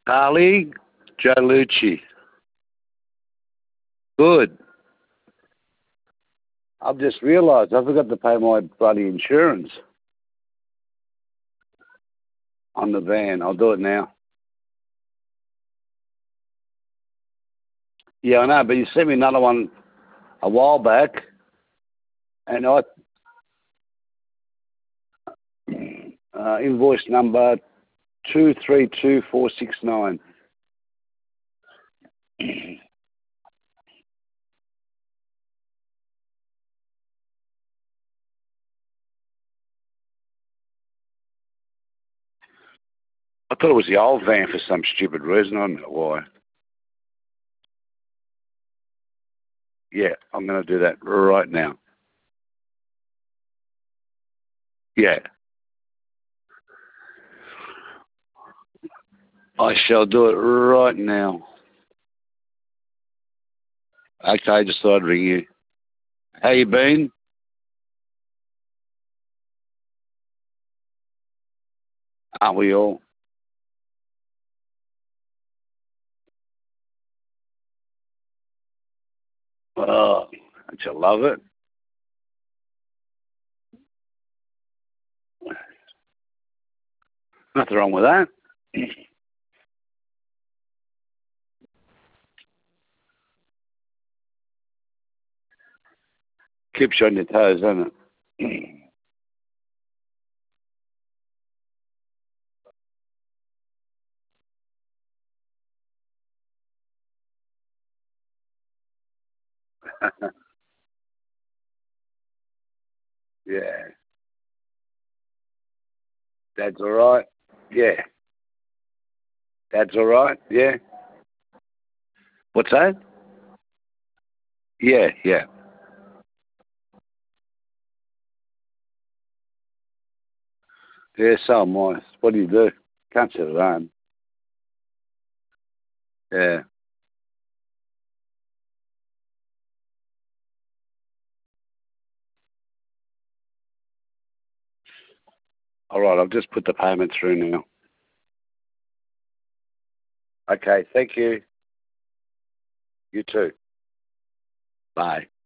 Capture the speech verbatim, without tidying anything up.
Carly Gianlucci. Good. I've just realised I forgot to pay my bloody insurance on the van. I'll do it now. Yeah, I know, but you sent me another one a while back, and I uh, invoice number two three two four six nine. I thought it was the old van for some stupid reason. I don't know why. Yeah, I'm going to do that right now. Yeah. I shall do it right now. Okay, I just thought I'd ring you. How you been? Aren't we all? Oh, don't you love it? Nothing wrong with that. Keeps you on your toes, doesn't it? Yeah. Dad's all right? Yeah. Dad's all right? Yeah. What's that? Yeah, yeah. Yeah, so am I. What do you do? Can't sit at home. Yeah. All right, I've just put the payment through now. Okay, thank you. You too. Bye.